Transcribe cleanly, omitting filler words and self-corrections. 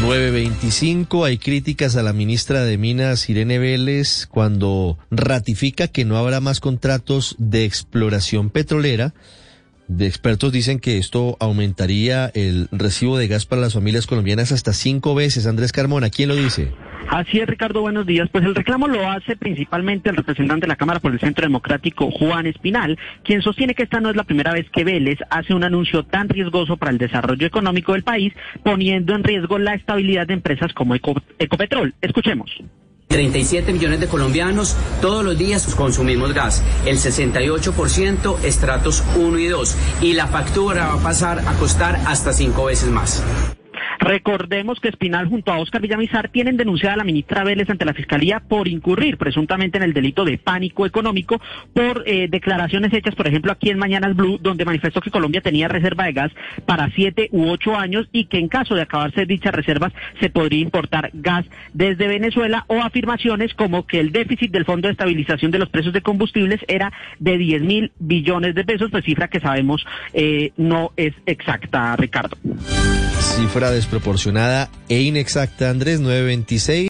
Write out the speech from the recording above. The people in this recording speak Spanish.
9:25, hay críticas a la ministra de Minas, Irene Vélez, cuando ratifica que no habrá más contratos de exploración petrolera. De expertos dicen que esto aumentaría el recibo de gas para las familias colombianas hasta 5 veces. Andrés Carmona, ¿quién lo dice? Así es, Ricardo, buenos días. Pues el reclamo lo hace principalmente el representante de la Cámara por el Centro Democrático, Juan Espinal, quien sostiene que esta no es la primera vez que Vélez hace un anuncio tan riesgoso para el desarrollo económico del país, poniendo en riesgo la estabilidad de empresas como Ecopetrol. Escuchemos. 37 millones de colombianos todos los días consumimos gas, el 68% estratos 1 y 2, y la factura va a pasar a costar hasta 5 veces más. Recordemos que Espinal junto a Óscar Villamizar tienen denunciada a la ministra Vélez ante la Fiscalía por incurrir presuntamente en el delito de pánico económico por declaraciones hechas, por ejemplo, aquí en Mañanas Blue, donde manifestó que Colombia tenía reserva de gas para 7 u 8 años y que en caso de acabarse dichas reservas se podría importar gas desde Venezuela, o afirmaciones como que el déficit del Fondo de Estabilización de los Precios de Combustibles era de 10.000 billones de pesos, pues cifra que sabemos no es exacta, Ricardo. Cifra desproporcionada e inexacta, Andrés. 9:26.